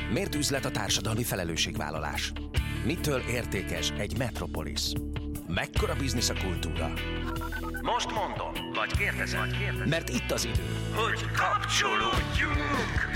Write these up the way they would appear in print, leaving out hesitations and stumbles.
Miért üzlet a társadalmi felelősségvállalás? Mitől értékes egy metropolisz? Mekkora biznisz a kultúra? Most mondom, vagy kérdezem, mert itt az idő, hogy kapcsolódjunk!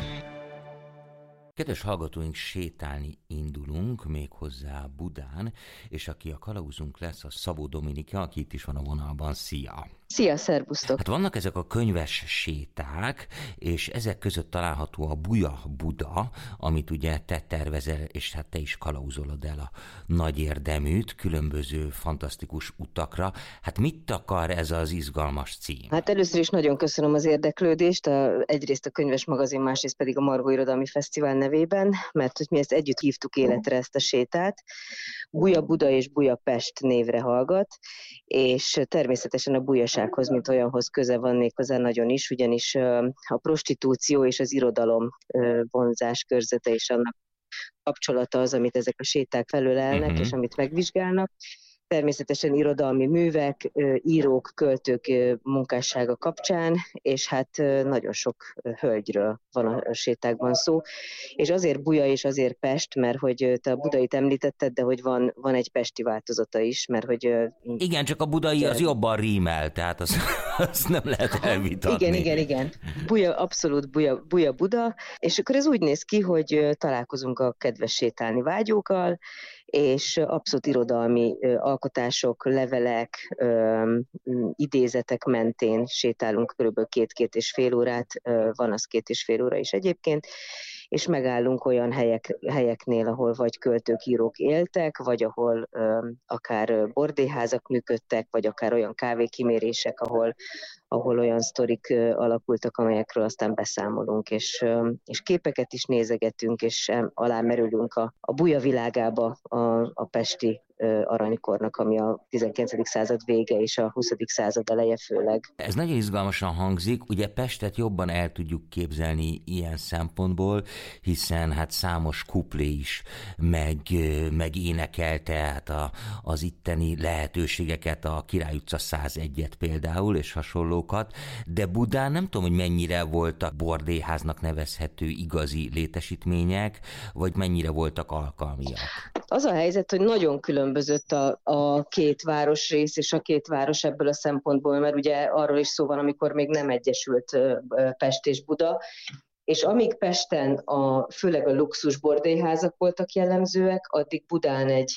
Kedves hallgatóink, sétálni indulunk, méghozzá Budán, és aki a kalauzunk lesz, a Szabó Dominika, aki itt is van a vonalban. Szia! Szia, szervusztok! Hát vannak ezek a könyves séták, és ezek között található a Buja Buda, amit ugye te tervezel, és hát te is kalauzolod el a nagy érdeműt, különböző fantasztikus utakra. Hát mit akar ez az izgalmas cím? Hát először is nagyon köszönöm az érdeklődést, egyrészt a Könyves Magazin, másrészt pedig a Margó Irodalmi Fesztivál nevében, mert hogy mi ezt együtt hívtuk életre, ezt a sétát. Buja Buda és Buja Pest névre hallgat, és természetesen a bujasághoz, mint olyanhoz köze van méghozzá nagyon is, ugyanis a prostitúció és az irodalom vonzás körzete és annak kapcsolata az, amit ezek a séták felölelnek, és amit megvizsgálnak. Természetesen irodalmi művek, írók, költők munkássága kapcsán, és hát nagyon sok hölgyről van a sétákban szó. És azért Buja és azért Pest, mert hogy te a budait említetted, de hogy van egy pesti változata is, mert hogy... Igen, csak a budai az jobban rímel, tehát azt nem lehet elvitatni. Igen. Buja, abszolút Buja Buda, és akkor ez úgy néz ki, hogy találkozunk a kedves sétálni vágyókkal, és abszolút irodalmi alkotások, levelek, idézetek mentén sétálunk körülbelül 2-2 és fél órát, van az 2,5 óra is egyébként, és megállunk olyan helyeknél, ahol vagy költők, írók éltek, vagy ahol akár bordéházak működtek, vagy akár olyan kávékimérések, ahol olyan sztorik alakultak, amelyekről aztán beszámolunk, és képeket is nézegetünk, és alámerülünk a buja világába a pesti aranykornak, ami a 19. század vége és a 20. század eleje főleg. Ez nagyon izgalmasan hangzik, ugye Pestet jobban el tudjuk képzelni ilyen szempontból, hiszen hát számos kuplé is meg énekelte hát az itteni lehetőségeket, a Király utca 101-et például, és hasonlókat, de Budán nem tudom, hogy mennyire voltak bordéháznak nevezhető igazi létesítmények, vagy mennyire voltak alkalmiak. Az a helyzet, hogy nagyon különbözött a két városrész és a két város ebből a szempontból, mert ugye arról is szó van, amikor még nem egyesült Pest és Buda, és amíg Pesten főleg a luxus bordélyházak voltak jellemzőek, addig Budán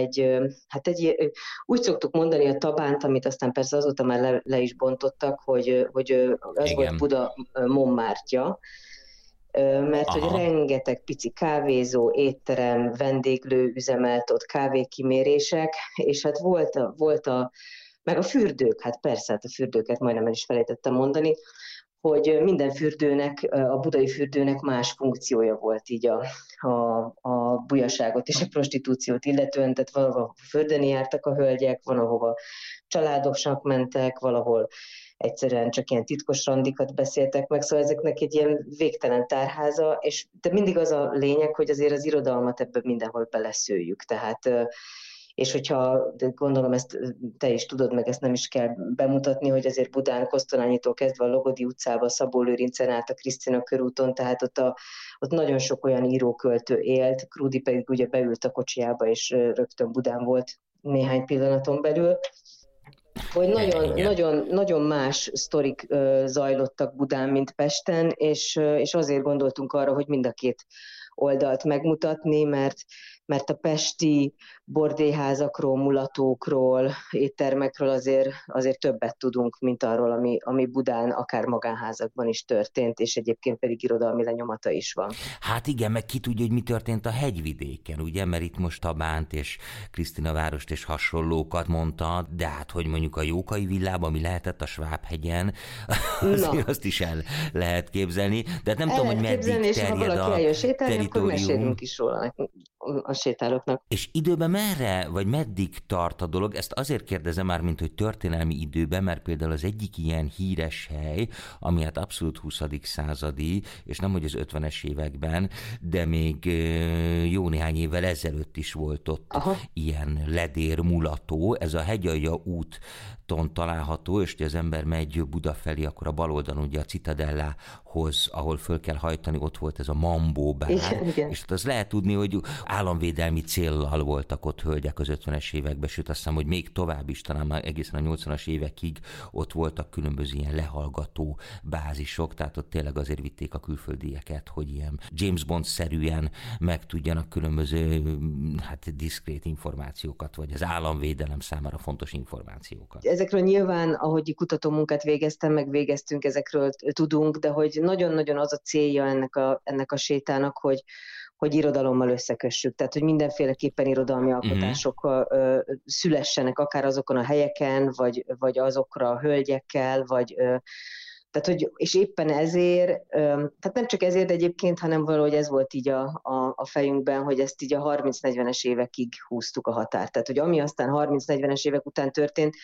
úgy szoktuk mondani a Tabánt, amit aztán persze azóta már le is bontottak, hogy az Igen. volt Buda Montmartre-ja, mert hogy rengeteg pici kávézó, étterem, vendéglő üzemelt ott, kávékimérések, és hát volt meg a fürdők, hát persze, hát a fürdőket majdnem el is felejtettem mondani, hogy minden fürdőnek, a budai fürdőnek más funkciója volt így a bujaságot és a prostitúciót illetően, tehát valahol fürdeni jártak a hölgyek, van ahova családosnak mentek, valahol egyszerűen csak ilyen titkos randikat beszéltek meg, szóval ezeknek egy ilyen végtelen tárháza, de mindig az a lényeg, hogy azért az irodalmat ebben mindenhol beleszőjük, tehát és de gondolom ezt te is tudod, meg ezt nem is kell bemutatni, hogy azért Budán Kosztolányitól kezdve a Logodi utcába, Szabó-Lőrincen át a Krisztina körúton, tehát ott nagyon sok olyan íróköltő élt, Krúdy pedig ugye beült a kocsiába, és rögtön Budán volt néhány pillanaton belül, hogy nagyon más sztorik zajlottak Budán, mint Pesten, és azért gondoltunk arra, hogy mind a két oldalt megmutatni, mert a pesti bordélyházakról, mulatókról, éttermekről azért többet tudunk, mint arról, ami Budán akár magánházakban is történt, és egyébként pedig irodalmi lenyomata is van. Hát igen, meg ki tudja, hogy mi történt a hegyvidéken, ugye, mert itt most Tabánt és Krisztinavárost és hasonlókat mondta, de hát, hogy mondjuk a Jókai villában, ami lehetett a Svábhegyen, azért azt is el lehet képzelni, de hát nem tudom, hogy meddig terjed a akkor mesélünk is róla nekünk. a sétálóknak. És időben merre, vagy meddig tart a dolog? Ezt azért kérdezem már, mint hogy történelmi időben, mert például az egyik ilyen híres hely, ami hát abszolút 20. századi, és nem hogy az 50-es években, de még jó néhány évvel ezelőtt is volt ott ilyen ledérmulató, ez a Hegyalja úton található, és hogy az ember megy Buda felé, akkor a bal oldalon ugye a Citadellához, ahol föl kell hajtani, ott volt ez a Mambó bár, igen. és azt lehet tudni, hogy államvédelmi céllal voltak ott hölgyek az 50-es években, sőt azt hiszem, hogy még tovább is, talán már egészen a 80-as évekig ott voltak különböző ilyen lehallgató bázisok, tehát ott tényleg azért vitték a külföldieket, hogy ilyen James Bond-szerűen megtudjanak különböző diszkrét információkat, vagy az államvédelem számára fontos információkat. Ezekről nyilván, ahogy kutatómunkát végeztem, megvégeztünk, ezekről tudunk, de hogy nagyon-nagyon az a célja ennek a sétának, hogy irodalommal összekössük. Tehát, hogy mindenféleképpen irodalmi alkotások szülessenek, akár azokon a helyeken, vagy azokra a hölgyekkel, tehát, hogy, és éppen ezért, tehát nem csak ezért egyébként, hanem valahogy ez volt így a fejünkben, hogy ezt így a 30-40-es évekig húztuk a határt. Tehát, hogy ami aztán 30-40-es évek után történt,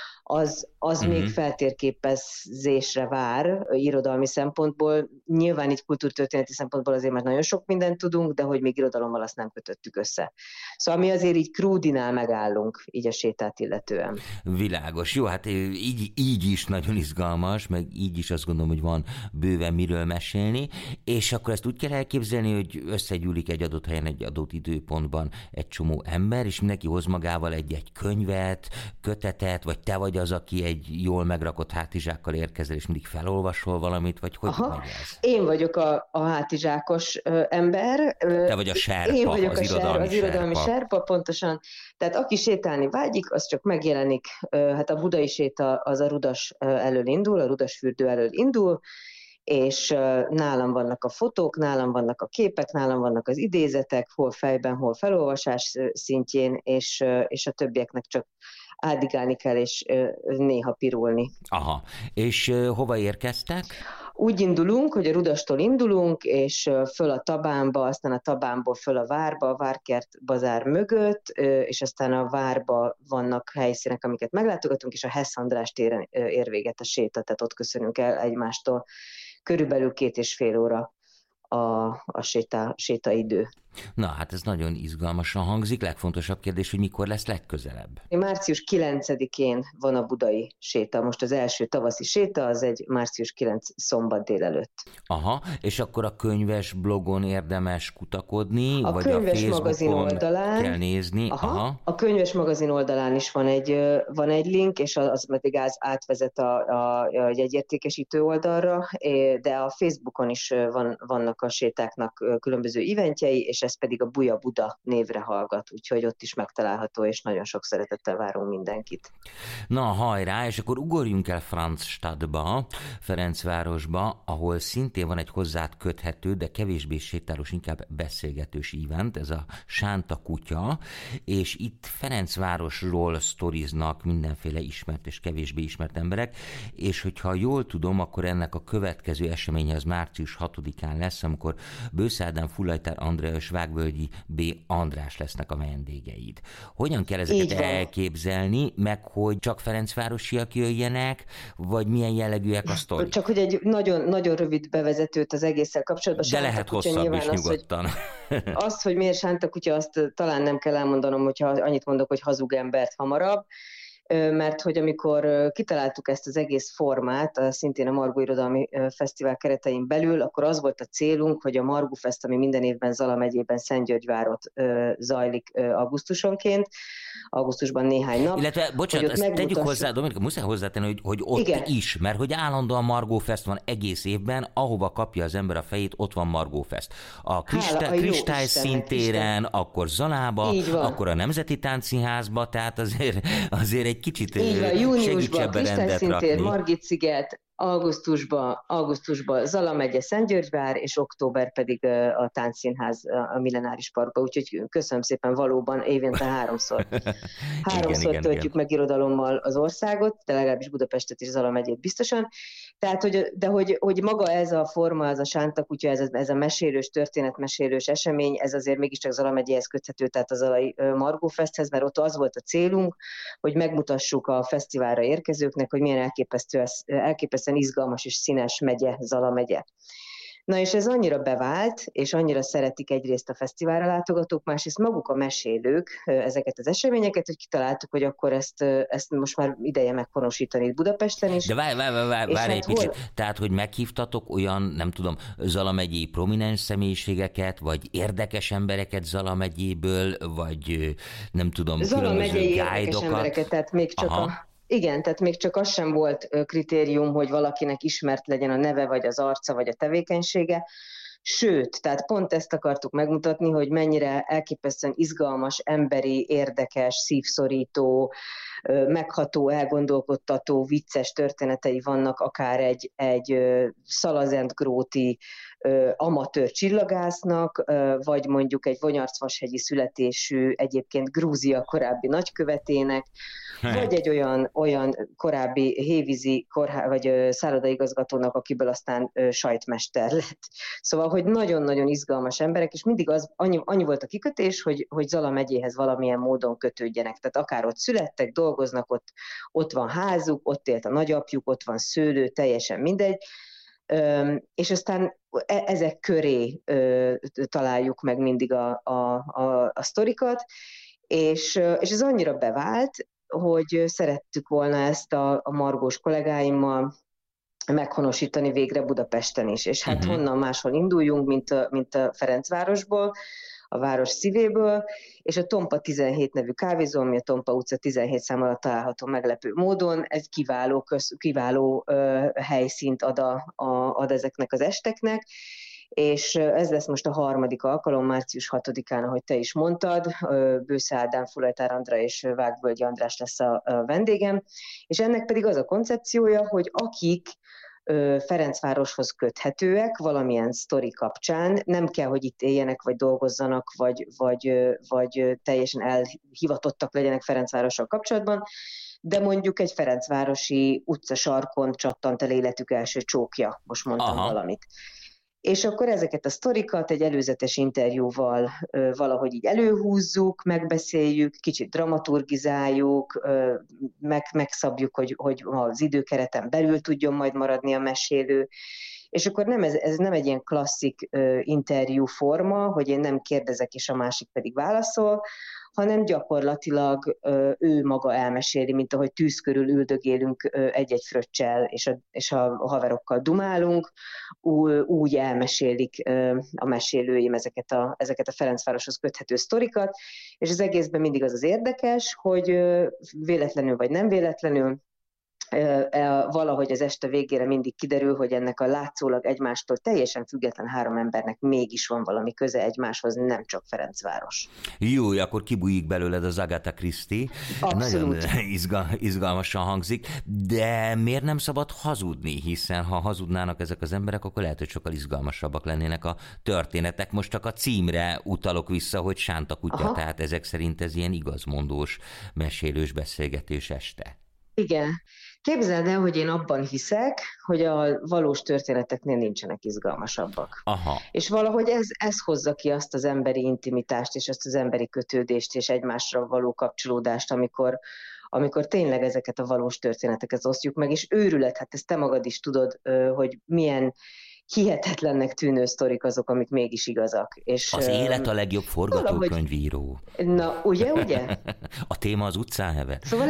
az még feltérképezésre vár irodalmi szempontból. Nyilván így kultúrtörténeti szempontból azért már nagyon sok mindent tudunk, de hogy még irodalommal azt nem kötöttük össze. Szóval mi azért így krúdinál megállunk, így a sétát illetően. Világos. Jó, hát így is nagyon izgalmas, meg így is azt gondolom, hogy van bőven miről mesélni, és akkor ezt úgy kell elképzelni, hogy összegyűlik egy adott helyen, egy adott időpontban egy csomó ember, és mindenki hoz magával egy könyvet, kötetet, vagy te vagy az, aki egy jól megrakott hátizsákkal érkezel, és mindig felolvasol valamit, vagy hogy megy ez? Én vagyok a hátizsákos ember. Te vagy a serpa, én vagyok az irodalmi serpa, pontosan. Tehát aki sétálni vágyik, az csak megjelenik. Hát a budai séta az a Rudas elől indul, a Rudasfürdő elől indul, és nálam vannak a fotók, nálam vannak a képek, nálam vannak az idézetek, hol fejben, hol felolvasás szintjén, és a többieknek csak ádigálni kell, és néha pirulni. Aha. És hova érkeztek? Úgy indulunk, hogy a Rudastól indulunk, és föl a Tabánba, aztán a Tabánból föl a Várba, a Várkert bazár mögött, és aztán a Várba vannak helyszínek, amiket meglátogatunk, és a Hess András téren ér véget a séta, tehát ott köszönünk el egymástól. Körülbelül 2,5 óra a sétaidő. Na, hát ez nagyon izgalmasan hangzik. Legfontosabb kérdés, hogy mikor lesz legközelebb? Március 9-én van a budai séta. Most az első tavaszi séta, az egy március 9 szombat délelőtt. Aha, és akkor a könyves blogon érdemes kutakodni, a vagy a Facebookon oldalán, kell nézni? Aha. A könyves magazin oldalán is van egy link, és az pedig átvezet a jegyértékesítő oldalra, de a Facebookon is vannak a sétáknak különböző eventjei, és ez pedig a Buja Buda névre hallgat, úgyhogy ott is megtalálható, és nagyon sok szeretettel várunk mindenkit. Na, hajrá, és akkor ugorjunk el Franzstadtba, Ferencvárosba, ahol szintén van egy hozzád köthető, de kevésbé sétálós, inkább beszélgetős event, ez a Sánta kutya, és itt Ferencvárosról sztoriznak mindenféle ismert és kevésbé ismert emberek, és hogyha jól tudom, akkor ennek a következő eseménye az március 6-án lesz, amikor Bősz Ádám, Fullajtár Andrea és Vágvölgyi B. András lesznek a vendégeid. Hogyan kell ezeket elképzelni, meg hogy csak ferencvárosiak jöjjenek, vagy milyen jellegűek a sztori? Csak hogy egy nagyon, nagyon rövid bevezetőt az egésszel kapcsolatban. De lehet hosszabb is nyugodtan. Azt, hogy miért Sánta kutya, azt talán nem kell elmondanom, hogyha annyit mondok, hogy hazug embert hamarabb, mert hogy amikor kitaláltuk ezt az egész formát, szintén a Margó Irodalmi Fesztivál keretein belül, akkor az volt a célunk, hogy a Margó Fest, ami minden évben Zala megyében Szentgyörgyvárott zajlik augusztusonként, augusztusban néhány nap. Illetve, bocsánat, ezt tegyük hozzá, Dominika, muszáj hozzátenni, hogy ott igen. is, mert hogy állandóan Margó Fest van egész évben, ahova kapja az ember a fejét, ott van Margó Fest. A Kristály színtéren, akkor Zalába, akkor a Nemzeti Táncszínházba, tehát azért egy kicsit segítsebben rendet rakni. Margit-sziget, augusztusban Zala megye Szentgyörgyvár, és október pedig a Táncszínház a Millenáris Parkba. Úgyhogy köszönöm szépen, valóban évente háromszor töltjük meg irodalommal az országot, de legalábbis Budapestet és Zala megyét biztosan. Tehát, hogy maga ez a forma, ez a sántakutya, ez a mesélős, történetmesélős esemény, ez azért mégiscsak Zala megyéhez köthető, tehát a Zalai Margó Festhez, mert ott az volt a célunk, hogy megmutassuk a fesztiválra érkezőknek, hogy milyen elképesztően izgalmas és színes megye Zala megye. Na és ez annyira bevált, és annyira szeretik egyrészt a fesztiválra látogatók, másrészt maguk a mesélők ezeket az eseményeket, hogy kitaláltuk, hogy akkor ezt most már ideje meghonosítani itt Budapesten is. De várj egy picit, tehát, hogy meghívtatok olyan, nem tudom, Zala megyei prominens személyiségeket, vagy érdekes embereket Zala megyéből, vagy nem tudom, Zala megyei érdekes embereket, tehát még csak Igen, tehát még csak az sem volt kritérium, hogy valakinek ismert legyen a neve, vagy az arca, vagy a tevékenysége. Sőt, tehát pont ezt akartuk megmutatni, hogy mennyire elképesztően izgalmas, emberi, érdekes, szívszorító, megható, elgondolkodtató, vicces történetei vannak akár egy szalazentgróti amatőr csillagásznak, vagy mondjuk egy vonyarcvashegyi születésű, egyébként Grúzia korábbi nagykövetének, vagy egy olyan korábbi hévízi vagy szállodaigazgatónak, akiből aztán sajtmester lett. Szóval, hogy nagyon-nagyon izgalmas emberek, és mindig annyi volt a kikötés, hogy Zala megyéhez valamilyen módon kötődjenek. Tehát akár ott születtek, dolgoznak, ott van házuk, ott élt a nagyapjuk, ott van szőlő, teljesen mindegy. És aztán ezek köré találjuk meg mindig a sztorikat, és ez annyira bevált, hogy szerettük volna ezt a margós kollégáimmal meghonosítani végre Budapesten is. És hát honnan máshol induljunk, mint a Ferencvárosból, a város szívéből, és a Tompa 17 nevű kávézó, ami a Tompa utca 17 szám alatt található meglepő módon, ez kiváló helyszínt ad ezeknek az esteknek, és ez lesz most a harmadik alkalom, március 6-án, ahogy te is mondtad, Bősze Ádám, Fulajtár Andra és Vágvölgyi András lesz a vendégem, és ennek pedig az a koncepciója, hogy akik Ferencvároshoz köthetőek valamilyen sztori kapcsán, nem kell, hogy itt éljenek, vagy dolgozzanak, vagy teljesen elhivatottak legyenek Ferencvárossal kapcsolatban, de mondjuk egy ferencvárosi utcasarkon csattant el életük első csókja, most mondtam valamit. És akkor ezeket a sztorikat egy előzetes interjúval valahogy így előhúzzuk, megbeszéljük, kicsit dramaturgizáljuk, megszabjuk, hogy az időkereten belül tudjon majd maradni a mesélő. És akkor ez nem egy ilyen klasszik interjú forma, hogy én nem kérdezek, és a másik pedig válaszol, hanem gyakorlatilag ő maga elmeséli, mint ahogy tűz körül üldögélünk egy-egy fröccsel, és a haverokkal dumálunk, úgy elmesélik a mesélőim ezeket a Ferencvároshoz köthető sztorikat, és az egészben mindig az érdekes, hogy véletlenül vagy nem véletlenül, valahogy az este végére mindig kiderül, hogy ennek a látszólag egymástól teljesen független három embernek mégis van valami köze egymáshoz, nem csak Ferencváros. Jó, akkor kibújik belőled az Agatha Christie. Abszolút. Nagyon izgalmasan hangzik, de miért nem szabad hazudni? Hiszen ha hazudnának ezek az emberek, akkor lehet, hogy sokkal izgalmasabbak lennének a történetek. Most csak a címre utalok vissza, hogy Sántakutya, tehát ezek szerint ez ilyen igazmondós, mesélős beszélgetés este. Igen. Képzeld el, hogy én abban hiszek, hogy a valós történeteknél nincsenek izgalmasabbak. És valahogy ez hozza ki azt az emberi intimitást, és azt az emberi kötődést, és egymásra való kapcsolódást, amikor tényleg ezeket a valós történeteket osztjuk meg, és őrület, hát ezt te magad is tudod, hogy milyen hihetetlennek tűnő sztorik azok, amik mégis igazak. És az élet a legjobb forgatókönyvíró. Na, ugye? A téma az utcán heve. Szóval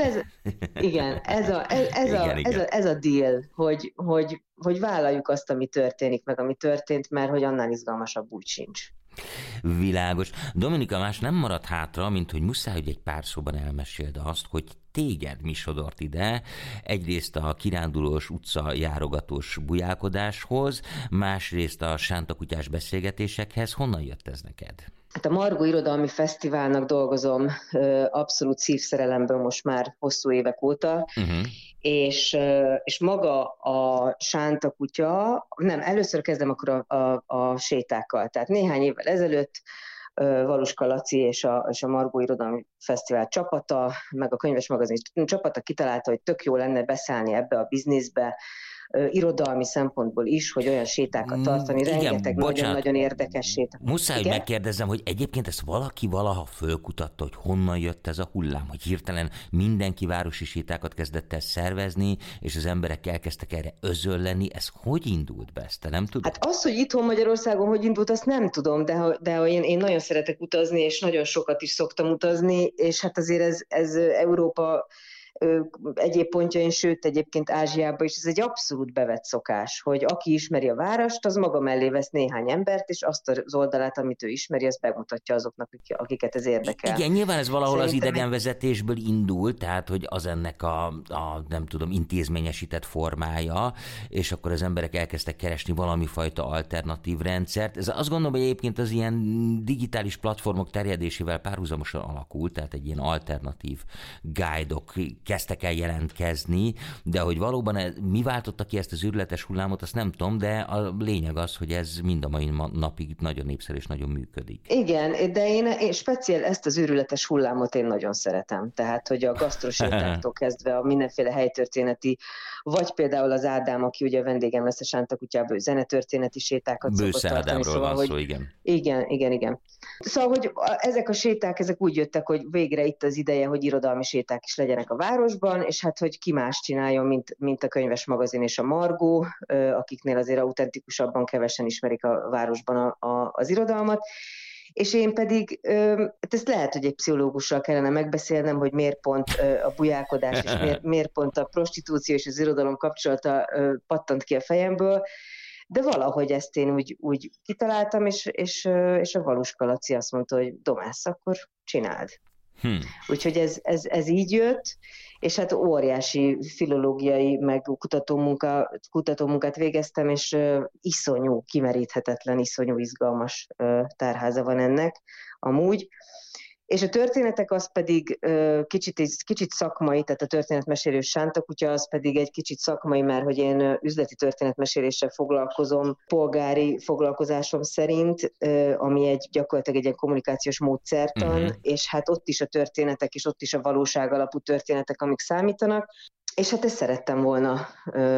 ez a deal, hogy vállaljuk azt, ami történik, meg ami történt, mert hogy annál izgalmasabb úgy sincs. Világos. Dominika, más nem maradt hátra, mint hogy muszáj, hogy egy pár szóban elmeséld azt, hogy téged mi sodort ide, egyrészt a kirándulós utca járogatós bujálkodáshoz, másrészt a sántakutyás beszélgetésekhez. Honnan jött ez neked? Hát a Margó Irodalmi Fesztiválnak dolgozom abszolút szívszerelemből most már hosszú évek óta, és maga a sántakutya, nem, először kezdem akkor a sétákkal. Tehát néhány évvel ezelőtt Valuska Laci és a Margó Irodalmi Fesztivál csapata, meg a Könyves Magazin csapata kitalálta, hogy tök jó lenne beszállni ebbe a bizniszbe, irodalmi szempontból is, hogy olyan sétákat tartani, rengeteg nagyon-nagyon érdekes séták. Muszáj, hogy megkérdezzem, hogy egyébként ezt valaki valaha fölkutatta, hogy honnan jött ez a hullám, hogy hirtelen mindenki városi sétákat kezdett el szervezni, és az emberek elkezdtek erre özölleni. Ez hogy indult be, ezt te nem tudod? Hát az, hogy itthon Magyarországon hogy indult, azt nem tudom, de én nagyon szeretek utazni, és nagyon sokat is szoktam utazni, és hát azért ez Európa egyéb pontjain, sőt egyébként Ázsiában is ez egy abszolút bevett szokás, hogy aki ismeri a várost, az maga mellé vesz néhány embert, és azt az oldalát, amit ő ismeri, azt bemutatja azoknak, akiket ez érdekel. Igen, nyilván ez valahol az idegenvezetésből indult, tehát hogy az ennek a nem tudom, intézményesített formája, és akkor az emberek elkezdtek keresni valami fajta alternatív rendszert. Ez azt gondolom, hogy egyébként az ilyen digitális platformok terjedésével párhuzamosan alakult, tehát egy ilyen alternatív guide-ok kezdtek el jelentkezni, de hogy valóban mi váltotta ki ezt az őrületes hullámot, azt nem tudom, de a lényeg az, hogy ez mind a mai napig nagyon népszerű és nagyon működik. Igen, de én speciál ezt az őrületes hullámot én nagyon szeretem. Tehát, hogy a gasztrosétáktól kezdve a mindenféle helytörténeti, vagy például az Ádám, aki ugye a vendégem lesz a Sántakutyába, ő zenetörténeti sétákat szokott tartani. Ádámról szóval, van szó, igen. Igen. Szóval, hogy ezek a séták, ezek úgy jöttek, hogy végre itt az ideje, hogy irodalmi séták is legyenek a városban, és hát, hogy ki más csináljon, mint a Könyves Magazin és a Margó, akiknél azért autentikusabban kevesen ismerik a városban az irodalmat. És én pedig, ezt lehet, hogy egy pszichológussal kellene megbeszélnem, hogy miért pont a bujálkodás, és miért pont a prostitúció és az irodalom kapcsolata pattant ki a fejemből, de valahogy ezt én úgy kitaláltam, és a Valuska Laci azt mondta, hogy Domász, akkor csináld. Úgyhogy ez így jött, és hát óriási filológiai, meg kutatómunkát végeztem, és iszonyú, kimeríthetetlen, iszonyú izgalmas tárháza van ennek amúgy. És a történetek az pedig kicsit szakmai, tehát a történetmesélő Sántakutya az pedig egy kicsit szakmai, mert hogy én üzleti történetmeséléssel foglalkozom polgári foglalkozásom szerint, ami gyakorlatilag egy ilyen kommunikációs módszertan, és hát ott is a történetek, és ott is a valóság alapú történetek, amik számítanak. És hát ezt szerettem volna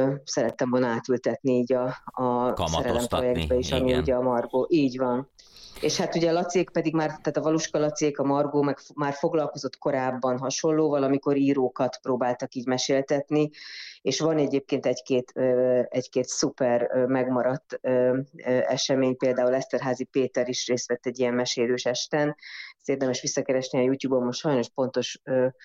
átültetni így a Szerelem projektbe is, ami ugye a Margó. Így van. És hát ugye a Lacék pedig már, tehát a Valuska Lacék, a Margó meg már foglalkozott korábban hasonlóval, amikor írókat próbáltak így meséltetni, és van egyébként egy-két szuper megmaradt esemény, például Eszterházy Péter is részt vett egy ilyen mesélős esten, ezt érdemes visszakeresni a YouTube-on, most sajnos pontos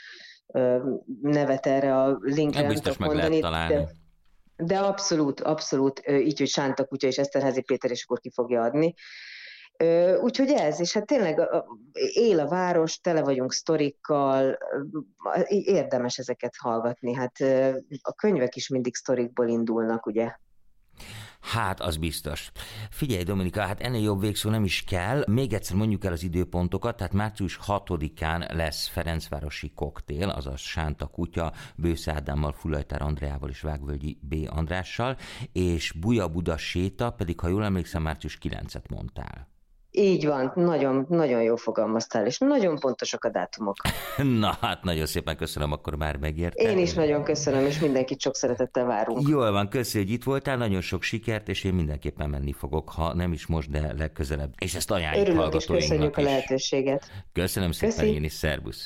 nevet erre a linkre nem tudok mondani. De abszolút, így, hogy Sántakutya és Eszterházy Péter, és akkor ki fogja adni. Úgyhogy ez, és hát tényleg él a város, tele vagyunk sztorikkal, érdemes ezeket hallgatni. Hát a könyvek is mindig sztorikból indulnak, ugye? Hát, az biztos. Figyelj, Dominika, hát ennél jobb végszó nem is kell. Még egyszer mondjuk el az időpontokat, tehát március 6-án lesz Ferencvárosi koktél, azaz Sántakutya, Bősze Ádámmal, Fulajtár Andreával és Vágvölgyi B. Andrással, és Buja-Buda séta, pedig ha jól emlékszem, március 9-et mondtál. Így van, nagyon, nagyon jól fogalmaztál, és nagyon pontosak a dátumok. Na hát, nagyon szépen köszönöm, akkor már megérte. Én is nagyon köszönöm, és mindenkit sok szeretettel várunk. Jól van, köszönjük, hogy itt voltál, nagyon sok sikert, és én mindenképpen menni fogok, ha nem is most, de legközelebb. És ezt ajánljuk hallgatóinknak is. Örülök, és köszönjük a lehetőséget. Köszönöm szépen, én is, szervusz.